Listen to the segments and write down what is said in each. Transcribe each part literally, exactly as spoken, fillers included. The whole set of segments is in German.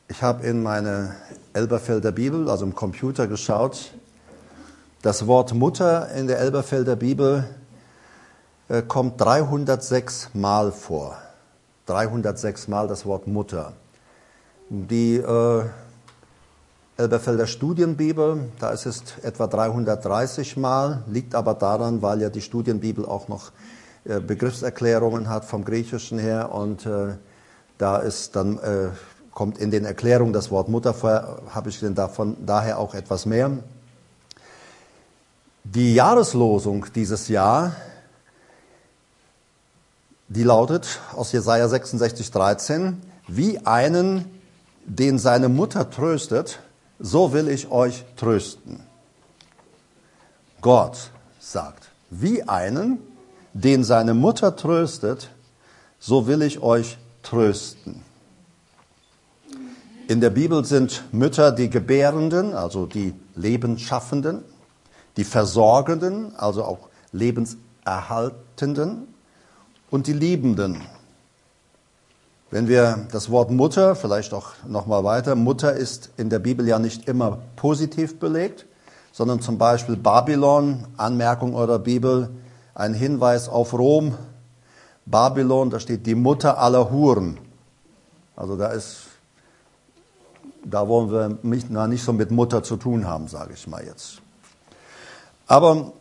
Ich habe in meine Elberfelder Bibel, also im Computer, geschaut. Das Wort Mutter in der Elberfelder Bibel äh, kommt dreihundertsechs Mal vor. dreihundertsechs Mal das Wort Mutter. Die äh, Elberfelder Studienbibel, da ist es etwa dreihundertdreißig Mal, liegt aber daran, weil ja die Studienbibel auch noch äh, Begriffserklärungen hat vom Griechischen her und äh, da ist dann äh, kommt in den Erklärungen das Wort Mutter vor, habe ich denn davon daher auch etwas mehr. Die Jahreslosung dieses Jahr, die lautet aus Jesaja sechsundsechzig, dreizehn, wie einen, den seine Mutter tröstet, so will ich euch trösten. Gott sagt, wie einen, den seine Mutter tröstet, so will ich euch trösten. In der Bibel sind Mütter die Gebärenden, also die Lebensschaffenden, die Versorgenden, also auch Lebenserhaltenden und die Liebenden. Wenn wir das Wort Mutter, vielleicht auch nochmal weiter, Mutter ist in der Bibel ja nicht immer positiv belegt, sondern zum Beispiel Babylon, Anmerkung eurer Bibel, ein Hinweis auf Rom, Babylon, da steht die Mutter aller Huren. Also da ist, da wollen wir nicht, na, nicht so mit Mutter zu tun haben, sage ich mal jetzt. Aber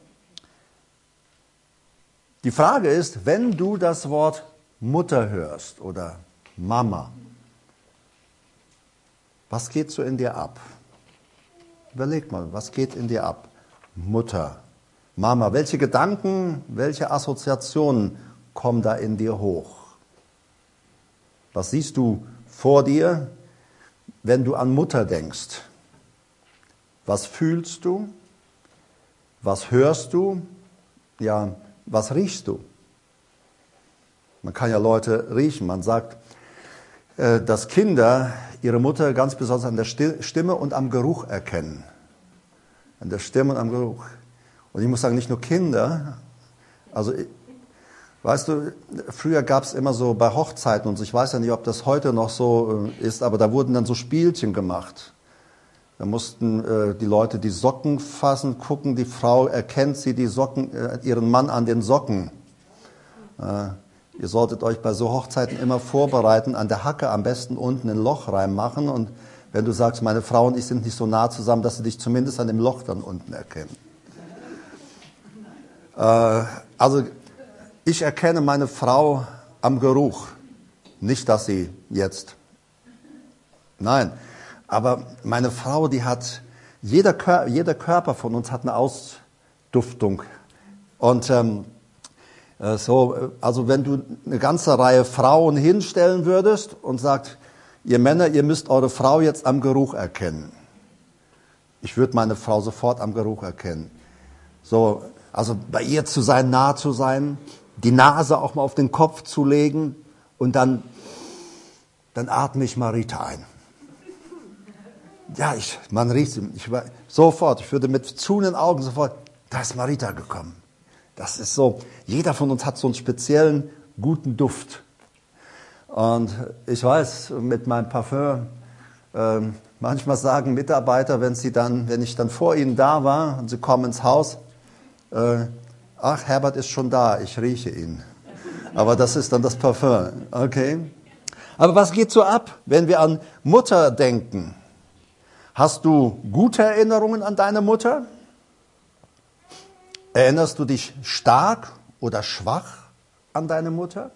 die Frage ist, wenn du das Wort Mutter hörst oder Mama, was geht so in dir ab? Überleg mal, was geht in dir ab? Mutter, Mama, welche Gedanken, welche Assoziationen kommen da in dir hoch? Was siehst du vor dir, wenn du an Mutter denkst? Was fühlst du? Was hörst du? Ja, was riechst du? Man kann ja Leute riechen. Man sagt, dass Kinder ihre Mutter ganz besonders an der Stimme und am Geruch erkennen. An der Stimme und am Geruch. Und ich muss sagen, nicht nur Kinder. Also, weißt du, früher gab es immer so bei Hochzeiten und so, ich weiß ja nicht, ob das heute noch so ist, aber da wurden dann so Spielchen gemacht. Da mussten äh, die Leute die Socken fassen, gucken, die Frau erkennt sie die Socken, äh, ihren Mann an den Socken. Äh, Ihr solltet euch bei so Hochzeiten immer vorbereiten, an der Hacke am besten unten ein Loch reinmachen. Und wenn du sagst, meine Frau und ich sind nicht so nah zusammen, dass sie dich zumindest an dem Loch dann unten erkennen. Äh, also ich erkenne meine Frau am Geruch. Nicht, dass sie jetzt... Nein, aber meine Frau, die hat... Jeder, Kör- jeder Körper von uns hat eine Ausduftung. Und... Ähm, So, also wenn du eine ganze Reihe Frauen hinstellen würdest und sagst, ihr Männer, ihr müsst eure Frau jetzt am Geruch erkennen. Ich würde meine Frau sofort am Geruch erkennen. So, also bei ihr zu sein, nah zu sein, die Nase auch mal auf den Kopf zu legen und dann, dann atme ich Marita ein. Ja, ich, man riecht sie, ich, sofort, ich würde mit zuhenden Augen sofort, da ist Marita gekommen. Das ist so, jeder von uns hat so einen speziellen, guten Duft. Und ich weiß, mit meinem Parfüm, äh, manchmal sagen Mitarbeiter, wenn sie dann, wenn ich dann vor ihnen da war und sie kommen ins Haus, äh, ach, Herbert ist schon da, ich rieche ihn. Aber das ist dann das Parfüm, okay? Aber was geht so ab, wenn wir an Mutter denken? Hast du gute Erinnerungen an deine Mutter? Erinnerst du dich stark oder schwach an deine Mutter?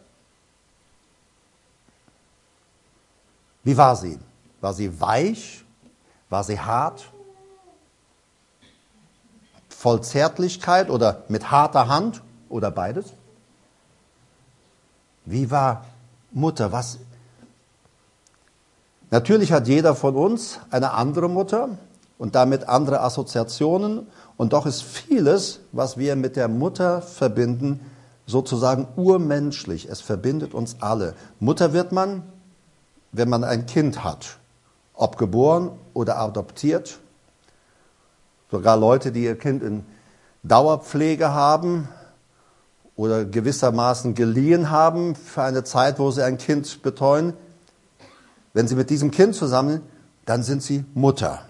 Wie war sie? War sie weich? War sie hart? Voll Zärtlichkeit oder mit harter Hand oder beides? Wie war Mutter? Was? Natürlich hat jeder von uns eine andere Mutter und damit andere Assoziationen. Und doch ist vieles, was wir mit der Mutter verbinden, sozusagen urmenschlich. Es verbindet uns alle. Mutter wird man, wenn man ein Kind hat. Ob geboren oder adoptiert. Sogar Leute, die ihr Kind in Dauerpflege haben oder gewissermaßen geliehen haben für eine Zeit, wo sie ein Kind betreuen. Wenn sie mit diesem Kind zusammen, dann sind sie Mutter.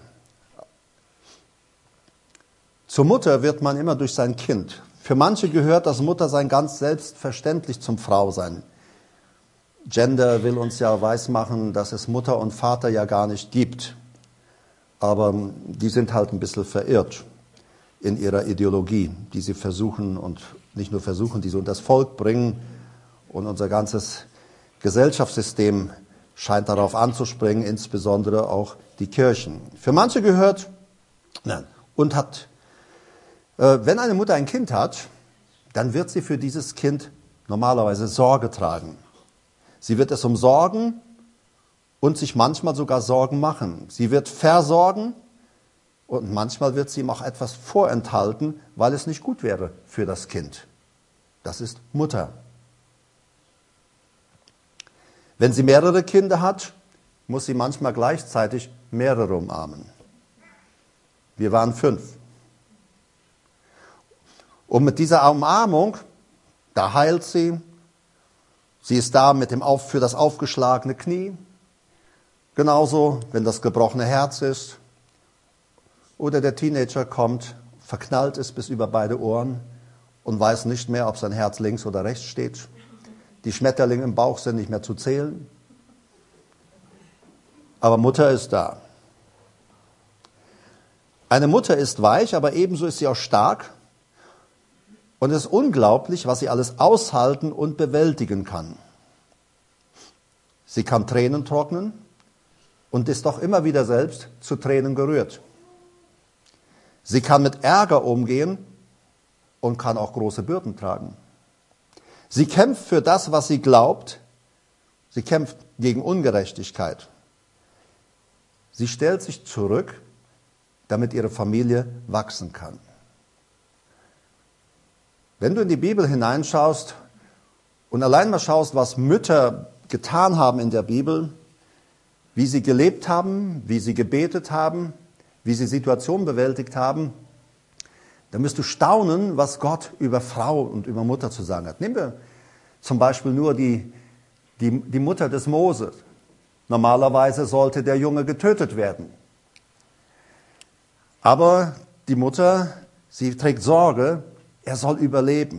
Zur Mutter wird man immer durch sein Kind. Für manche gehört das Muttersein ganz selbstverständlich zum Frausein. Gender will uns ja weismachen, dass es Mutter und Vater ja gar nicht gibt. Aber die sind halt ein bisschen verirrt in ihrer Ideologie, die sie versuchen und nicht nur versuchen, die sie unter das Volk bringen. Und unser ganzes Gesellschaftssystem scheint darauf anzuspringen, insbesondere auch die Kirchen. Für manche gehört, nein, und hat, äh, wenn eine Mutter ein Kind hat, dann wird sie für dieses Kind normalerweise Sorge tragen. Sie wird es umsorgen und sich manchmal sogar Sorgen machen. Sie wird versorgen und manchmal wird sie ihm auch etwas vorenthalten, weil es nicht gut wäre für das Kind. Das ist Mutter. Wenn sie mehrere Kinder hat, muss sie manchmal gleichzeitig mehrere umarmen. Wir waren fünf. Und mit dieser Umarmung, da heilt sie. Sie ist da mit dem auf, für das aufgeschlagene Knie. Genauso, wenn das gebrochene Herz ist. Oder der Teenager kommt, verknallt es bis über beide Ohren und weiß nicht mehr, ob sein Herz links oder rechts steht. Die Schmetterlinge im Bauch sind nicht mehr zu zählen. Aber Mutter ist da. Eine Mutter ist weich, aber ebenso ist sie auch stark. Und es ist unglaublich, was sie alles aushalten und bewältigen kann. Sie kann Tränen trocknen und ist doch immer wieder selbst zu Tränen gerührt. Sie kann mit Ärger umgehen und kann auch große Bürden tragen. Sie kämpft für das, was sie glaubt. Sie kämpft gegen Ungerechtigkeit. Sie stellt sich zurück, damit ihre Familie wachsen kann. Wenn du in die Bibel hineinschaust und allein mal schaust, was Mütter getan haben in der Bibel, wie sie gelebt haben, wie sie gebetet haben, wie sie Situationen bewältigt haben, dann wirst du staunen, was Gott über Frau und über Mutter zu sagen hat. Nehmen wir zum Beispiel nur die, die, die Mutter des Mose. Normalerweise sollte der Junge getötet werden. Aber die Mutter, sie trägt Sorge, er soll überleben.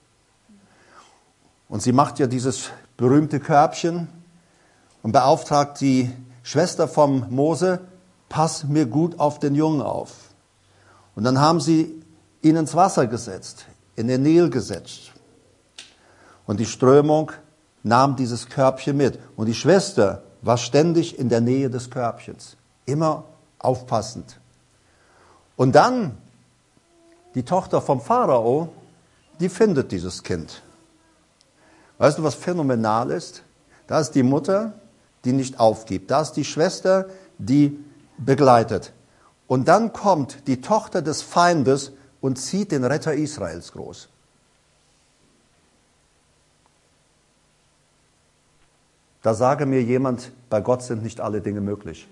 Und sie macht ja dieses berühmte Körbchen und beauftragt die Schwester vom Mose, pass mir gut auf den Jungen auf. Und dann haben sie ihn ins Wasser gesetzt, in den Nil gesetzt. Und die Strömung nahm dieses Körbchen mit. Und die Schwester war ständig in der Nähe des Körbchens, immer aufpassend. Und dann die Tochter vom Pharao, die findet dieses Kind. Weißt du, was phänomenal ist? Da ist die Mutter, die nicht aufgibt. Da ist die Schwester, die begleitet. Und dann kommt die Tochter des Feindes und zieht den Retter Israels groß. Da sage mir jemand, bei Gott sind nicht alle Dinge möglich.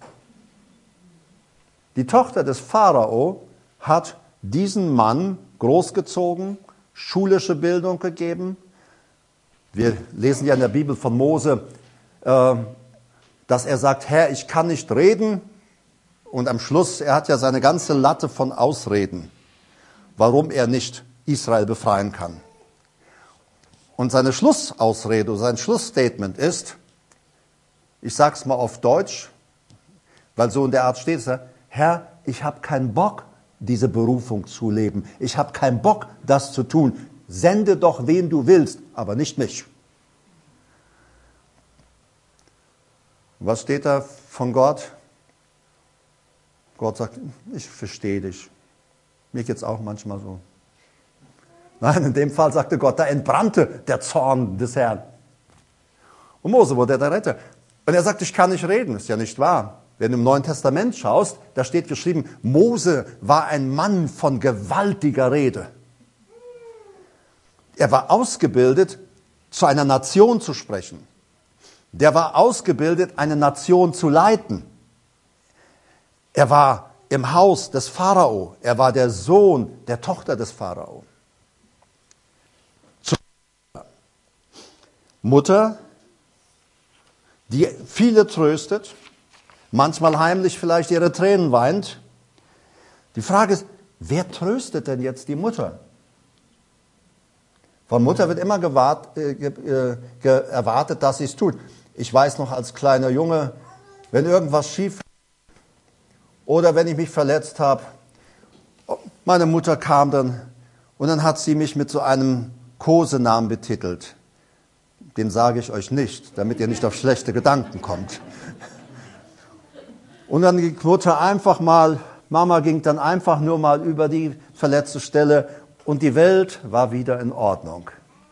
Die Tochter des Pharao hat diesen Mann großgezogen, schulische Bildung gegeben. Wir lesen ja in der Bibel von Mose, äh, dass er sagt, Herr, ich kann nicht reden. Und am Schluss, er hat ja seine ganze Latte von Ausreden, warum er nicht Israel befreien kann. Und seine Schlussausrede, sein Schlussstatement ist, ich sage es mal auf Deutsch, weil so in der Art steht es, Herr, ich habe keinen Bock, diese Berufung zu leben. Ich habe keinen Bock, das zu tun. Sende doch, wen du willst, aber nicht mich. Was steht da von Gott? Gott sagt, ich verstehe dich. Mir geht's auch manchmal so. Nein, in dem Fall sagte Gott, da entbrannte der Zorn des Herrn. Und Mose wurde der Retter. Und er sagt, ich kann nicht reden. Ist ja nicht wahr. Wenn du im Neuen Testament schaust, da steht geschrieben, Mose war ein Mann von gewaltiger Rede. Er war ausgebildet, zu einer Nation zu sprechen. Der war ausgebildet, eine Nation zu leiten. Er war im Haus des Pharao. Er war der Sohn der Tochter des Pharao. Mutter, die viele tröstet, manchmal heimlich vielleicht ihre Tränen weint. Die Frage ist, wer tröstet denn jetzt die Mutter? Von Mutter wird immer gewahrt, äh, äh, erwartet, dass sie es tut. Ich weiß noch als kleiner Junge, wenn irgendwas schief oder wenn ich mich verletzt habe, meine Mutter kam dann und dann hat sie mich mit so einem Kosenamen betitelt. Den sage ich euch nicht, damit ihr nicht auf schlechte Gedanken kommt. Und dann ging Mutter einfach mal, Mama ging dann einfach nur mal über die verletzte Stelle und die Welt war wieder in Ordnung.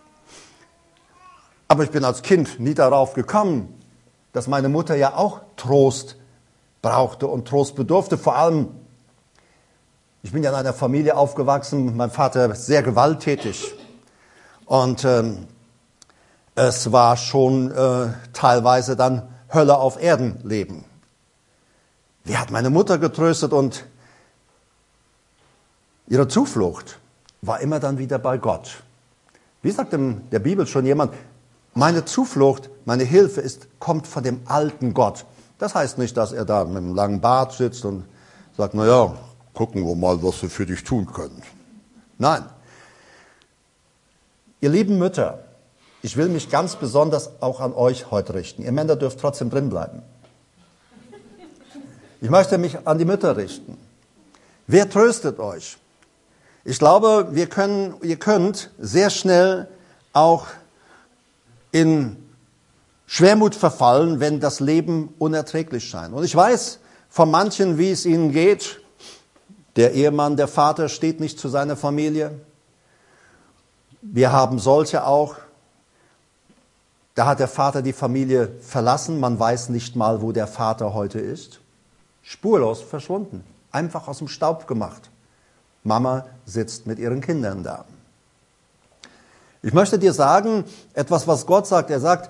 Aber ich bin als Kind nie darauf gekommen, dass meine Mutter ja auch Trost brauchte und Trost bedurfte. Vor allem, ich bin ja in einer Familie aufgewachsen, mein Vater sehr gewalttätig. Und ähm, es war schon äh, teilweise dann Hölle auf Erden leben. Wie hat meine Mutter getröstet und ihre Zuflucht war immer dann wieder bei Gott. Wie sagt in der Bibel schon jemand, meine Zuflucht, meine Hilfe ist, kommt von dem alten Gott. Das heißt nicht, dass er da mit einem langen Bart sitzt und sagt, na ja, gucken wir mal, was wir für dich tun können. Nein. Ihr lieben Mütter, ich will mich ganz besonders auch an euch heute richten. Ihr Männer dürft trotzdem drin bleiben. Ich möchte mich an die Mütter richten. Wer tröstet euch? Ich glaube, wir können, ihr könnt sehr schnell auch in Schwermut verfallen, wenn das Leben unerträglich scheint. Und ich weiß von manchen, wie es ihnen geht. Der Ehemann, der Vater steht nicht zu seiner Familie. Wir haben solche auch. Da hat der Vater die Familie verlassen. Man weiß nicht mal, wo der Vater heute ist. Spurlos verschwunden. Einfach aus dem Staub gemacht. Mama sitzt mit ihren Kindern da. Ich möchte dir sagen, etwas, was Gott sagt. Er sagt,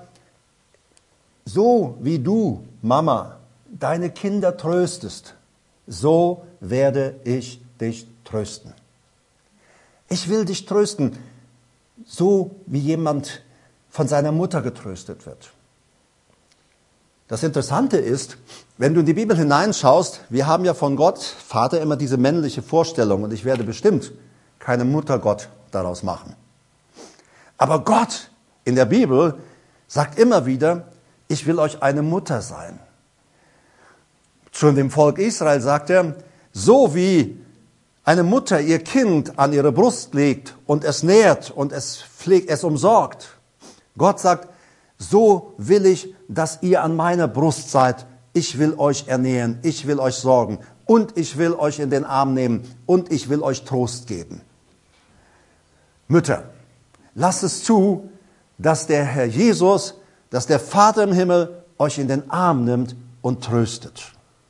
so wie du, Mama, deine Kinder tröstest, so werde ich dich trösten. Ich will dich trösten, so wie jemand von seiner Mutter getröstet wird. Das Interessante ist, wenn du in die Bibel hineinschaust, wir haben ja von Gott, Vater, immer diese männliche Vorstellung und ich werde bestimmt keine Muttergott daraus machen. Aber Gott in der Bibel sagt immer wieder, ich will euch eine Mutter sein. Zu dem Volk Israel sagt er, so wie eine Mutter ihr Kind an ihre Brust legt und es nährt und es pflegt, es umsorgt. Gott sagt, so will ich, dass ihr an meiner Brust seid. Ich will euch ernähren, ich will euch sorgen und ich will euch in den Arm nehmen und ich will euch Trost geben. Mütter, lasst es zu, dass der Herr Jesus, dass der Vater im Himmel euch in den Arm nimmt und tröstet.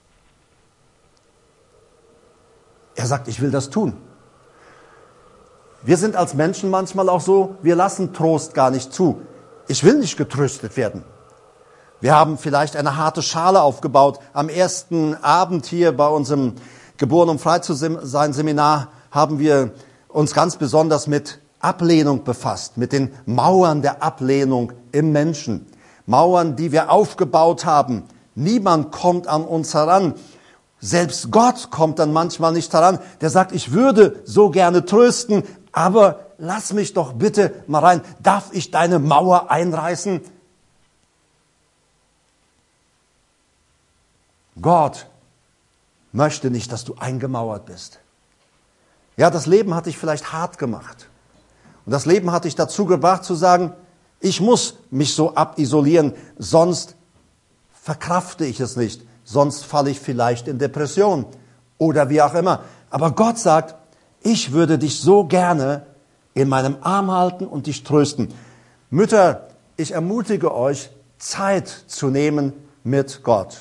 Er sagt, ich will das tun. Wir sind als Menschen manchmal auch so, wir lassen Trost gar nicht zu. Ich will nicht getröstet werden. Wir haben vielleicht eine harte Schale aufgebaut. Am ersten Abend hier bei unserem Geboren um frei zu sein Seminar haben wir uns ganz besonders mit Ablehnung befasst, mit den Mauern der Ablehnung im Menschen. Mauern, die wir aufgebaut haben. Niemand kommt an uns heran. Selbst Gott kommt dann manchmal nicht heran. Der sagt, ich würde so gerne trösten, aber lass mich doch bitte mal rein. Darf ich deine Mauer einreißen? Gott möchte nicht, dass du eingemauert bist. Ja, das Leben hat dich vielleicht hart gemacht. Und das Leben hat dich dazu gebracht zu sagen, ich muss mich so abisolieren, sonst verkrafte ich es nicht. Sonst falle ich vielleicht in Depression oder wie auch immer. Aber Gott sagt, ich würde dich so gerne in meinem Arm halten und dich trösten. Mütter, ich ermutige euch, Zeit zu nehmen mit Gott.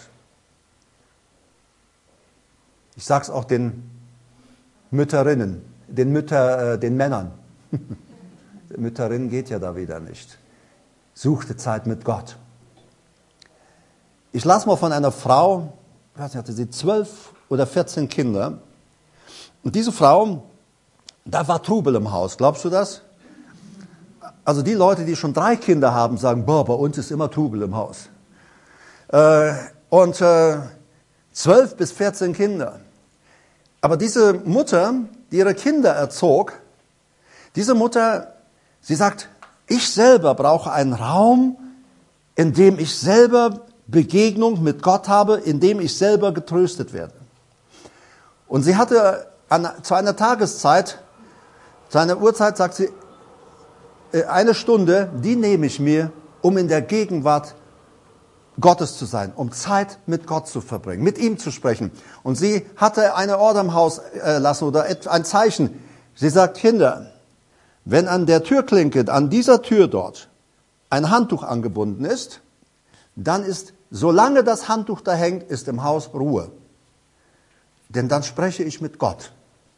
Ich sage es auch den Mütterinnen, den, Mütter, äh, den Männern. Mütterinnen geht ja da wieder nicht. Suchte Zeit mit Gott. Ich las mal von einer Frau, ich weiß nicht, hatte sie zwölf oder vierzehn Kinder. Und diese Frau, da war Trubel im Haus. Glaubst du das? Also die Leute, die schon drei Kinder haben, sagen, boah, bei uns ist immer Trubel im Haus. äh, und äh, zwölf bis vierzehn Kinder. Aber diese Mutter, die ihre Kinder erzog, diese Mutter, sie sagt, ich selber brauche einen Raum, in dem ich selber Begegnung mit Gott habe, in dem ich selber getröstet werde. Und sie hatte an, zu einer Tageszeit, zu einer Uhrzeit, sagt sie, eine Stunde, die nehme ich mir, um in der Gegenwart Gottes zu sein, um Zeit mit Gott zu verbringen, mit ihm zu sprechen. Und sie hatte eine Order im Haus äh, lassen oder ein Zeichen. Sie sagt, Kinder, wenn an der Türklinke, an dieser Tür dort, ein Handtuch angebunden ist, dann ist, solange das Handtuch da hängt, ist im Haus Ruhe. Denn dann spreche ich mit Gott.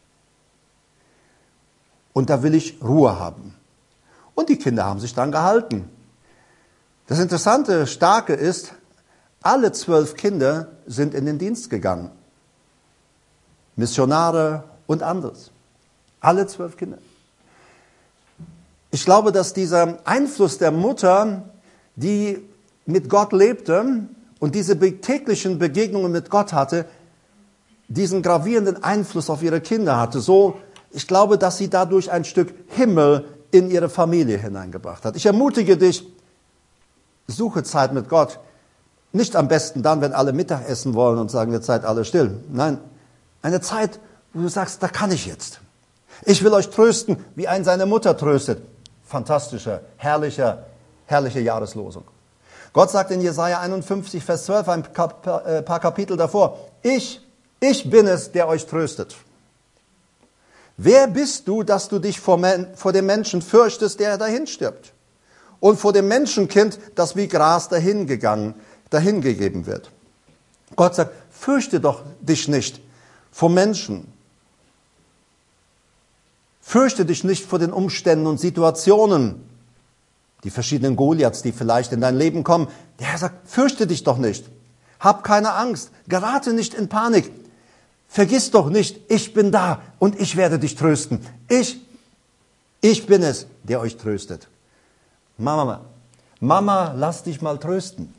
Und da will ich Ruhe haben. Und die Kinder haben sich dran gehalten. Das Interessante, Starke ist, alle zwölf Kinder sind in den Dienst gegangen. Missionare und anderes. Alle zwölf Kinder. Ich glaube, dass dieser Einfluss der Mutter, die mit Gott lebte und diese täglichen Begegnungen mit Gott hatte, diesen gravierenden Einfluss auf ihre Kinder hatte. So, ich glaube, dass sie dadurch ein Stück Himmel in ihre Familie hineingebracht hat. Ich ermutige dich, suche Zeit mit Gott. Nicht am besten dann, wenn alle Mittag essen wollen und sagen, jetzt seid alle still. Nein, eine Zeit, wo du sagst, da kann ich jetzt. Ich will euch trösten, wie ein seine Mutter tröstet. Fantastischer, herrlicher, herrliche Jahreslosung. Gott sagt in Jesaja einundfünfzig, Vers zwölf, ein paar Kapitel davor, ich, ich bin es, der euch tröstet. Wer bist du, dass du dich vor, vor dem Menschen fürchtest, der dahin stirbt? Und vor dem Menschenkind, das wie Gras dahingegangen, dahingegeben wird. Gott sagt, fürchte doch dich nicht vor Menschen. Fürchte dich nicht vor den Umständen und Situationen, die verschiedenen Goliaths, die vielleicht in dein Leben kommen. Der Herr sagt, fürchte dich doch nicht. Hab keine Angst. Gerate nicht in Panik. Vergiss doch nicht, ich bin da und ich werde dich trösten. Ich, ich bin es, der euch tröstet. Mama, Mama, lass dich mal trösten.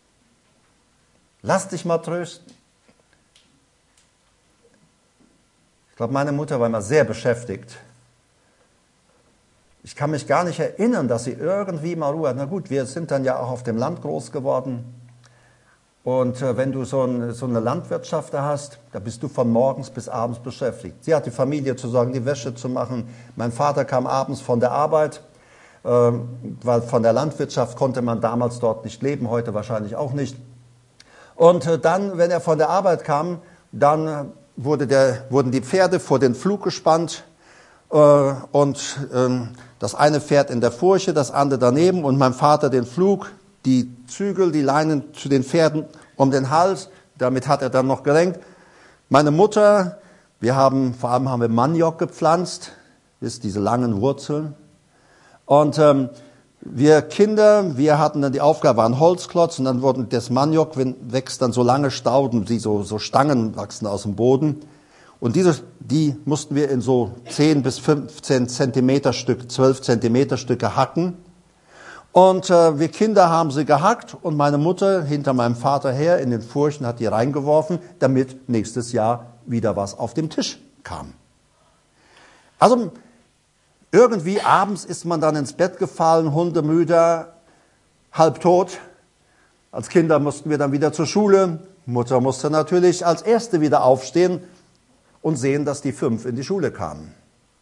Lass dich mal trösten. Ich glaube, meine Mutter war immer sehr beschäftigt. Ich kann mich gar nicht erinnern, dass sie irgendwie mal Ruhe hat. Na gut, wir sind dann ja auch auf dem Land groß geworden. Und äh, wenn du so, ein, so eine Landwirtschaft da hast, da bist du von morgens bis abends beschäftigt. Sie hat die Familie zu sorgen, die Wäsche zu machen. Mein Vater kam abends von der Arbeit, äh, weil von der Landwirtschaft konnte man damals dort nicht leben, heute wahrscheinlich auch nicht. Und äh, dann, wenn er von der Arbeit kam, dann äh, wurde der, wurden die Pferde vor den Pflug gespannt. Äh, und äh, das eine Pferd in der Furche, das andere daneben und mein Vater den Pflug, die Zügel, die Leinen zu den Pferden um den Hals. Damit hat er dann noch gelenkt. Meine Mutter, wir haben, vor allem haben wir Maniok gepflanzt, ist diese langen Wurzeln. Und ähm, wir Kinder, wir hatten dann die Aufgabe, waren Holzklotz und dann wurden das Maniok wächst dann so lange Stauden, die so, so Stangen wachsen aus dem Boden. Und diese, die mussten wir in so zehn bis fünfzehn Zentimeter Stück, zwölf Zentimeter Stücke hacken. Und äh, wir Kinder haben sie gehackt und meine Mutter hinter meinem Vater her in den Furchen hat die reingeworfen, damit nächstes Jahr wieder was auf dem Tisch kam. Also irgendwie abends ist man dann ins Bett gefallen, hundemüde, halbtot. Als Kinder mussten wir dann wieder zur Schule. Mutter musste natürlich als Erste wieder aufstehen und sehen, dass die fünf in die Schule kamen.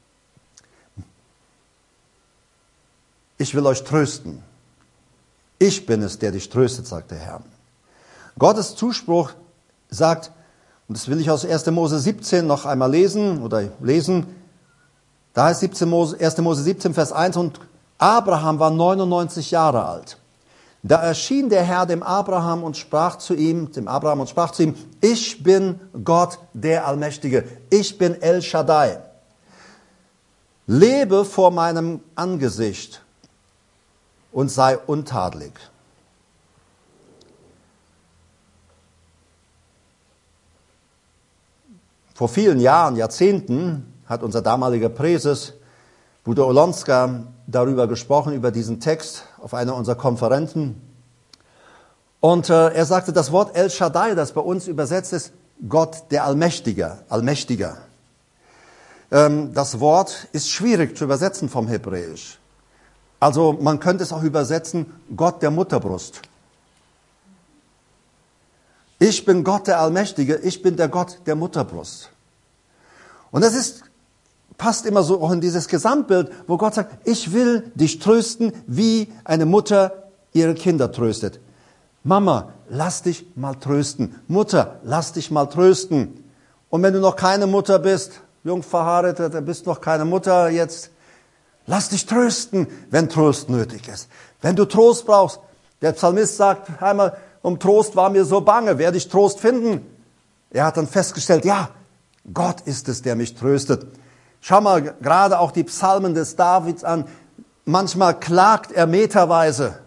Ich will euch trösten. Ich bin es, der dich tröstet, sagt der Herr. Gottes Zuspruch sagt, und das will ich aus erster Mose siebzehn noch einmal lesen, oder lesen, da heißt erster Mose siebzehn, Vers eins, und Abraham war neunundneunzig Jahre alt. Da erschien der Herr dem Abraham und sprach zu ihm, dem Abraham und sprach zu ihm, ich bin Gott, der Allmächtige, ich bin El Shaddai. Lebe vor meinem Angesicht und sei untadelig. Vor vielen Jahren, Jahrzehnten, hat unser damaliger Präses, Bruder Olonska, darüber gesprochen, über diesen Text auf einer unserer Konferenzen. Und äh, er sagte, das Wort El Shaddai, das bei uns übersetzt ist, Gott der Allmächtige, Allmächtiger. Ähm, das Wort ist schwierig zu übersetzen vom Hebräisch. Also man könnte es auch übersetzen, Gott der Mutterbrust. Ich bin Gott der Allmächtige, ich bin der Gott der Mutterbrust. Und das ist, passt immer so auch in dieses Gesamtbild, wo Gott sagt, ich will dich trösten, wie eine Mutter ihre Kinder tröstet. Mama, lass dich mal trösten. Mutter, lass dich mal trösten. Und wenn du noch keine Mutter bist, jung verheiratet, du bist noch keine Mutter jetzt, lass dich trösten, wenn Trost nötig ist. Wenn du Trost brauchst, der Psalmist sagt einmal, um Trost war mir so bange, werde ich Trost finden? Er hat dann festgestellt, ja, Gott ist es, der mich tröstet. Schau mal gerade auch die Psalmen des Davids an. Manchmal klagt er meterweise.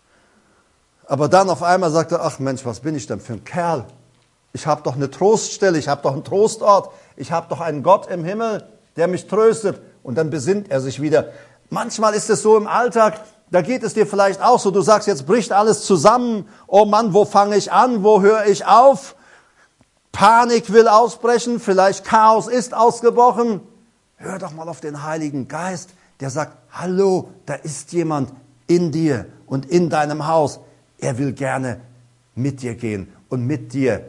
Aber dann auf einmal sagt er, ach Mensch, was bin ich denn für ein Kerl? Ich habe doch eine Troststelle, ich habe doch einen Trostort, ich habe doch einen Gott im Himmel, der mich tröstet. Und dann besinnt er sich wieder. Manchmal ist es so im Alltag, da geht es dir vielleicht auch so, du sagst, jetzt bricht alles zusammen. Oh Mann, wo fange ich an, wo höre ich auf? Panik will ausbrechen, vielleicht Chaos ist ausgebrochen. Hör doch mal auf den Heiligen Geist, der sagt, hallo, da ist jemand in dir und in deinem Haus. Er will gerne mit dir gehen und mit dir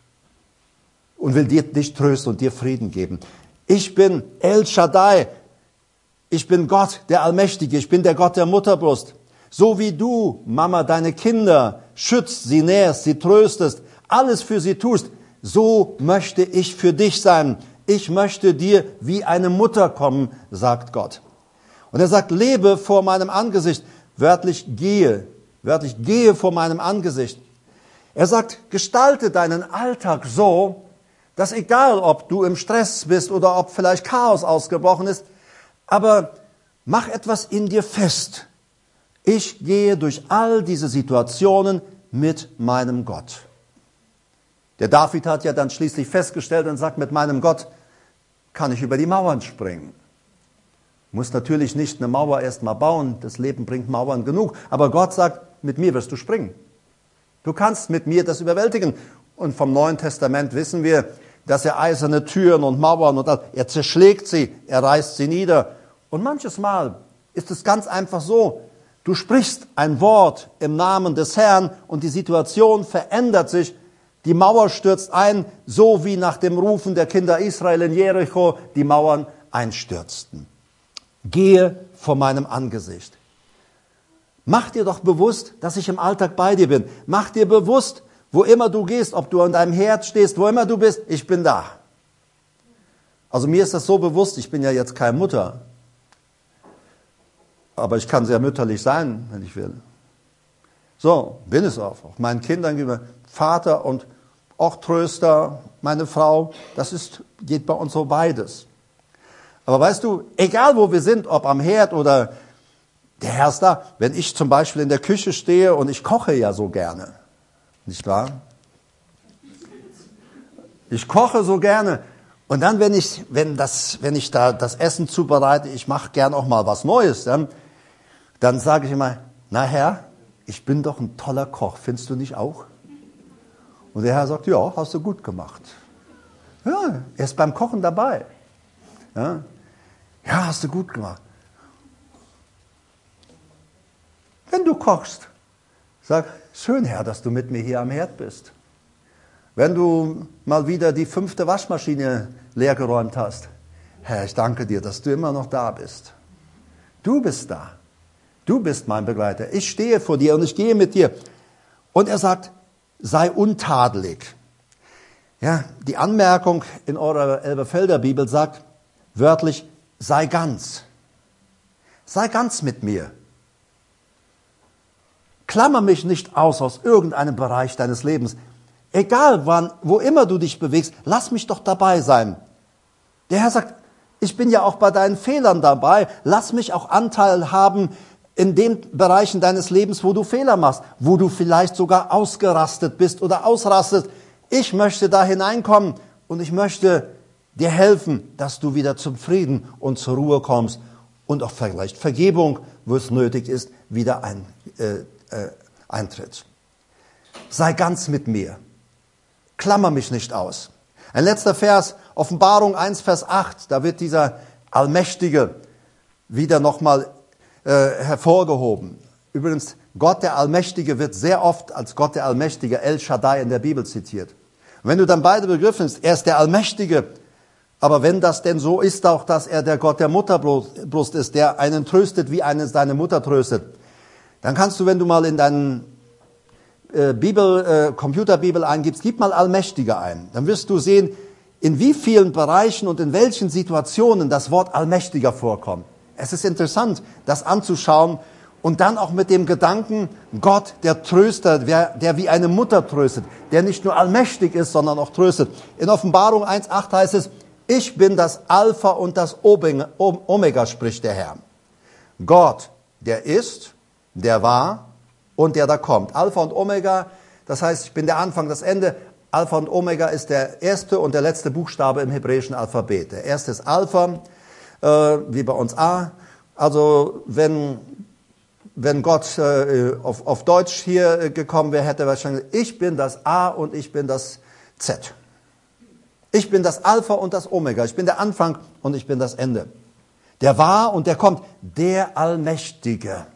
und will dir dich trösten und dir Frieden geben. Ich bin El Shaddai. Ich bin Gott, der Allmächtige. Ich bin der Gott der Mutterbrust. So wie du, Mama, deine Kinder schützt, sie nährst, sie tröstest, alles für sie tust, so möchte ich für dich sein. Ich möchte dir wie eine Mutter kommen, sagt Gott. Und er sagt, lebe vor meinem Angesicht. Wörtlich gehe. Wörtlich gehe vor meinem Angesicht. Er sagt, gestalte deinen Alltag so, dass egal, ob du im Stress bist oder ob vielleicht Chaos ausgebrochen ist, aber mach etwas in dir fest. Ich gehe durch all diese Situationen mit meinem Gott. Der David hat ja dann schließlich festgestellt und sagt, mit meinem Gott kann ich über die Mauern springen. Muss natürlich nicht eine Mauer erst mal bauen, das Leben bringt Mauern genug, aber Gott sagt, mit mir wirst du springen. Du kannst mit mir das überwältigen. Und vom Neuen Testament wissen wir, dass er eiserne Türen und Mauern und all, er zerschlägt sie, er reißt sie nieder. Und manches Mal ist es ganz einfach so, du sprichst ein Wort im Namen des Herrn und die Situation verändert sich, die Mauer stürzt ein, so wie nach dem Rufen der Kinder Israel in Jericho die Mauern einstürzten. Gehe vor meinem Angesicht. Mach dir doch bewusst, dass ich im Alltag bei dir bin. Mach dir bewusst, wo immer du gehst, ob du an deinem Herd stehst, wo immer du bist, ich bin da. Also mir ist das so bewusst, ich bin ja jetzt keine Mutter. Aber ich kann sehr mütterlich sein, wenn ich will. So, bin es auch. Auch meinen Kindern gegenüber Vater und auch Tröster, meine Frau, das ist, geht bei uns so beides. Aber weißt du, egal wo wir sind, ob am Herd oder der Herr ist da, wenn ich zum Beispiel in der Küche stehe und ich koche ja so gerne, nicht wahr? Ich koche so gerne und dann, wenn ich, wenn das, wenn ich da das Essen zubereite, ich mache gern auch mal was Neues, dann, dann sage ich immer, na Herr, ich bin doch ein toller Koch, findest du nicht auch? Und der Herr sagt, ja, hast du gut gemacht. Ja, er ist beim Kochen dabei. Ja, ja, hast du gut gemacht. Wenn du kochst, sag, schön Herr, dass du mit mir hier am Herd bist. Wenn du mal wieder die fünfte Waschmaschine leergeräumt hast, Herr, ich danke dir, dass du immer noch da bist. Du bist da. Du bist mein Begleiter. Ich stehe vor dir und ich gehe mit dir. Und er sagt, sei untadelig. Ja, die Anmerkung in eurer Elberfelder Bibel sagt wörtlich, sei ganz. Sei ganz mit mir. Klammer mich nicht aus aus irgendeinem Bereich deines Lebens. Egal wann, wo immer du dich bewegst, lass mich doch dabei sein. Der Herr sagt, ich bin ja auch bei deinen Fehlern dabei. Lass mich auch Anteil haben in den Bereichen deines Lebens, wo du Fehler machst, wo du vielleicht sogar ausgerastet bist oder ausrastest. Ich möchte da hineinkommen und ich möchte dir helfen, dass du wieder zum Frieden und zur Ruhe kommst und auch vielleicht Vergebung, wo es nötig ist, wieder ein, äh, äh, eintritt. sei ganz mit mir. Klammer mich nicht aus. Ein letzter Vers, Offenbarung eins, Vers acht, da wird dieser Allmächtige wieder nochmal äh, hervorgehoben. Übrigens, Gott der Allmächtige wird sehr oft als Gott der Allmächtige, El Shaddai, in der Bibel zitiert. Und wenn du dann beide Begriffe nimmst, er ist der Allmächtige, aber wenn das denn so ist, auch dass er der Gott der Mutterbrust ist, der einen tröstet, wie eine seine Mutter tröstet, dann kannst du, wenn du mal in deinen äh, Bibel, äh, Computerbibel eingibst, gib mal Allmächtiger ein. Dann wirst du sehen, in wie vielen Bereichen und in welchen Situationen das Wort Allmächtiger vorkommt. Es ist interessant, das anzuschauen und dann auch mit dem Gedanken, Gott, der Tröster, der, der wie eine Mutter tröstet, der nicht nur allmächtig ist, sondern auch tröstet. In Offenbarung eins, acht heißt es, ich bin das Alpha und das Omega, spricht der Herr. Gott, der ist, der war und der da kommt. Alpha und Omega, das heißt, ich bin der Anfang, das Ende. Alpha und Omega ist der erste und der letzte Buchstabe im hebräischen Alphabet. Der erste ist Alpha, äh, wie bei uns A. Also wenn, wenn Gott äh, auf, auf Deutsch hier gekommen wäre, hätte er wahrscheinlich gesagt, ich bin das A und ich bin das Z. Ich bin das Alpha und das Omega. Ich bin der Anfang und ich bin das Ende. Der war und der kommt, der Allmächtige.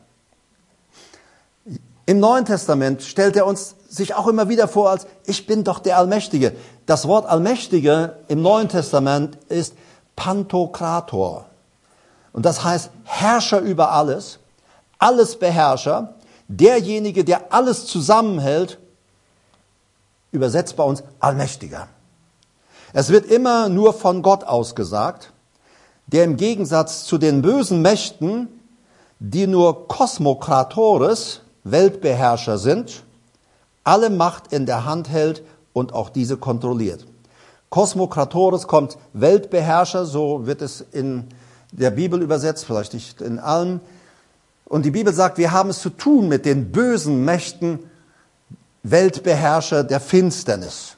Im Neuen Testament stellt er uns sich auch immer wieder vor als, ich bin doch der Allmächtige. Das Wort Allmächtige im Neuen Testament ist Pantokrator. Und das heißt Herrscher über alles, Allesbeherrscher, derjenige, der alles zusammenhält, übersetzt bei uns Allmächtiger. Es wird immer nur von Gott ausgesagt, der im Gegensatz zu den bösen Mächten, die nur Kosmokratores, Weltbeherrscher sind, alle Macht in der Hand hält und auch diese kontrolliert. Kosmokratores kommt Weltbeherrscher, so wird es in der Bibel übersetzt, vielleicht nicht in allen. Und die Bibel sagt, wir haben es zu tun mit den bösen Mächten, Weltbeherrscher der Finsternis.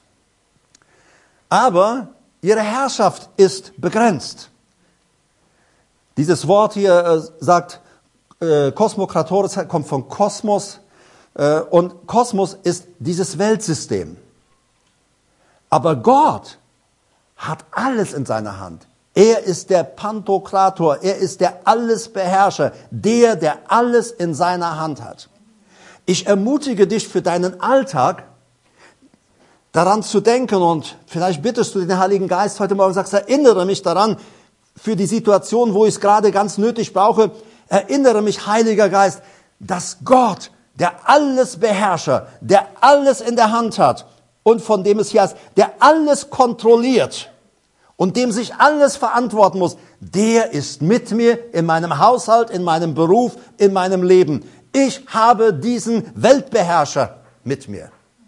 Aber ihre Herrschaft ist begrenzt. Dieses Wort hier äh, sagt, äh, Kosmokratores kommt von Kosmos. Äh, und Kosmos ist dieses Weltsystem. Aber Gott hat alles in seiner Hand. Er ist der Pantokrator, er ist der Allesbeherrscher, der, der alles in seiner Hand hat. Ich ermutige dich für deinen Alltag, daran zu denken, und vielleicht bittest du den Heiligen Geist heute Morgen, sagst, erinnere mich daran, für die Situation, wo ich es gerade ganz nötig brauche, erinnere mich, Heiliger Geist, dass Gott, der Allesbeherrscher, der alles in der Hand hat und von dem es hier heißt, der alles kontrolliert und dem sich alles verantworten muss, der ist mit mir in meinem Haushalt, in meinem Beruf, in meinem Leben. Ich habe diesen Weltbeherrscher mit mir.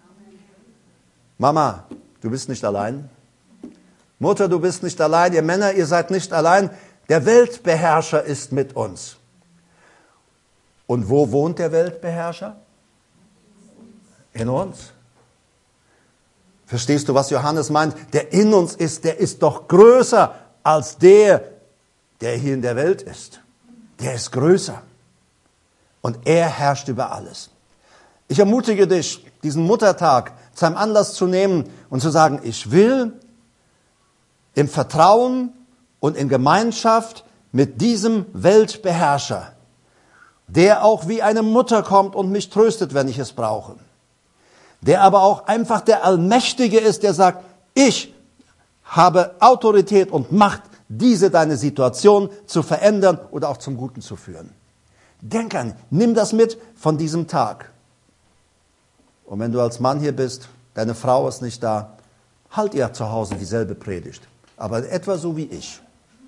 Mama, du bist nicht allein. Mutter, du bist nicht allein. Ihr Männer, ihr seid nicht allein. Der Weltbeherrscher ist mit uns. Und wo wohnt der Weltbeherrscher? In uns. Verstehst du, was Johannes meint? Der in uns ist, der ist doch größer als der, der hier in der Welt ist. Der ist größer. Und er herrscht über alles. Ich ermutige dich, diesen Muttertag zu einem Anlass zu nehmen und zu sagen, ich will im Vertrauen und in Gemeinschaft mit diesem Weltbeherrscher, der auch wie eine Mutter kommt und mich tröstet, wenn ich es brauche, der aber auch einfach der Allmächtige ist, der sagt, ich habe Autorität und Macht, diese deine Situation zu verändern oder auch zum Guten zu führen. Denk an, nimm das mit von diesem Tag. Und wenn du als Mann hier bist, deine Frau ist nicht da, halt ihr zu Hause dieselbe Predigt. Aber etwa so wie ich.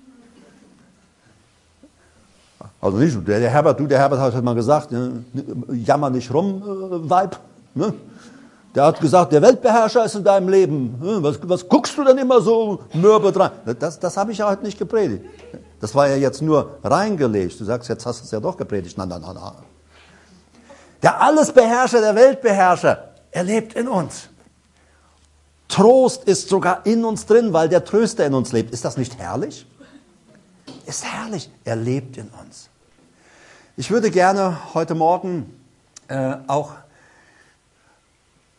Also nicht, der, der Herbert, du, der Herbert hat mal gesagt, jammer nicht rum, äh, Weib. Ne? Der hat gesagt, der Weltbeherrscher ist in deinem Leben. Was, was guckst du denn immer so mürbe dran? Das, das habe ich ja heute nicht gepredigt. Das war ja jetzt nur reingelegt. Du sagst, jetzt hast du es ja doch gepredigt. Nein, nein, nein, nein. Der Allesbeherrscher, der Weltbeherrscher, er lebt in uns. Trost ist sogar in uns drin, weil der Tröster in uns lebt. Ist das nicht herrlich? Ist herrlich. Er lebt in uns. Ich würde gerne heute Morgen äh, auch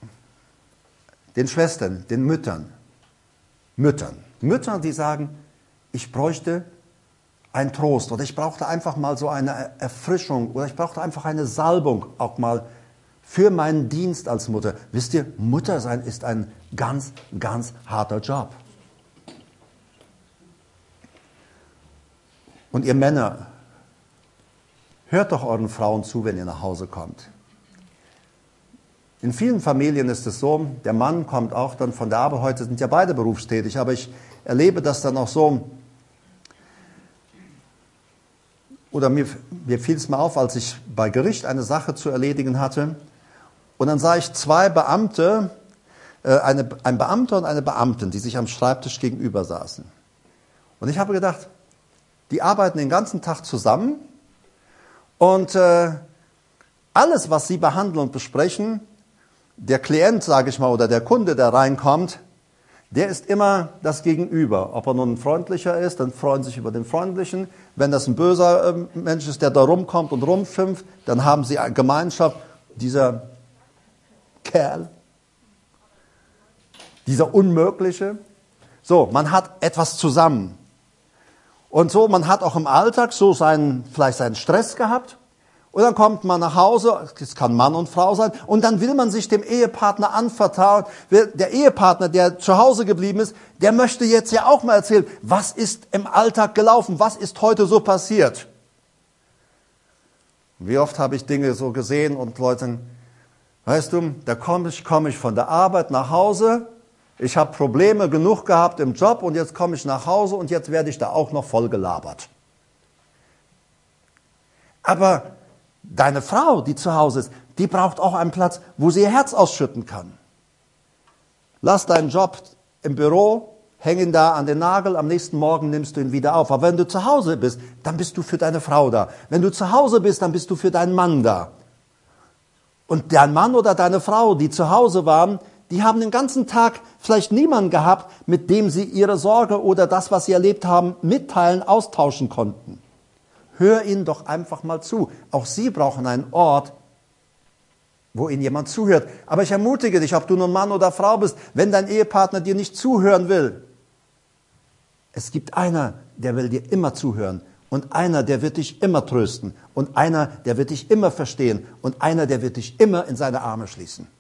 den Schwestern, den Müttern. Müttern. Mütter, die sagen, ich bräuchte einen Trost oder ich brauchte einfach mal so eine Erfrischung oder ich brauchte einfach eine Salbung auch mal für meinen Dienst als Mutter. Wisst ihr, Mutter sein ist ein ganz, ganz harter Job. Und ihr Männer, hört doch euren Frauen zu, wenn ihr nach Hause kommt. In vielen Familien ist es so, der Mann kommt auch dann von der Arbeit, heute sind ja beide berufstätig, aber ich erlebe das dann auch so, oder mir, mir fiel es mal auf, als ich bei Gericht eine Sache zu erledigen hatte, und dann sah ich zwei Beamte, äh, eine, ein Beamter und eine Beamtin, die sich am Schreibtisch gegenüber saßen. Und ich habe gedacht, die arbeiten den ganzen Tag zusammen und äh, alles, was sie behandeln und besprechen, der Klient, sage ich mal, oder der Kunde, der reinkommt, der ist immer das Gegenüber. Ob er nun ein freundlicher ist, dann freuen sich über den Freundlichen. Wenn das ein böser äh, Mensch ist, der da rumkommt und rumschimpft, dann haben sie eine Gemeinschaft. Dieser Kerl, dieser Unmögliche. So, man hat etwas zusammen. Und so, man hat auch im Alltag so seinen, vielleicht seinen Stress gehabt. Und dann kommt man nach Hause, es kann Mann und Frau sein, und dann will man sich dem Ehepartner anvertrauen. Der Ehepartner, der zu Hause geblieben ist, der möchte jetzt ja auch mal erzählen, was ist im Alltag gelaufen, was ist heute so passiert. Wie oft habe ich Dinge so gesehen und Leute, weißt du, da komme ich, komme ich von der Arbeit nach Hause, ich habe Probleme genug gehabt im Job und jetzt komme ich nach Hause und jetzt werde ich da auch noch voll gelabert. Aber deine Frau, die zu Hause ist, die braucht auch einen Platz, wo sie ihr Herz ausschütten kann. Lass deinen Job im Büro, häng ihn da an den Nagel, am nächsten Morgen nimmst du ihn wieder auf. Aber wenn du zu Hause bist, dann bist du für deine Frau da. Wenn du zu Hause bist, dann bist du für deinen Mann da. Und dein Mann oder deine Frau, die zu Hause waren, die haben den ganzen Tag vielleicht niemanden gehabt, mit dem sie ihre Sorge oder das, was sie erlebt haben, mitteilen, austauschen konnten. Hör ihnen doch einfach mal zu. Auch sie brauchen einen Ort, wo ihnen jemand zuhört. Aber ich ermutige dich, ob du nun Mann oder Frau bist, wenn dein Ehepartner dir nicht zuhören will. Es gibt einer, der will dir immer zuhören. Und einer, der wird dich immer trösten. Und einer, der wird dich immer verstehen. Und einer, der wird dich immer in seine Arme schließen.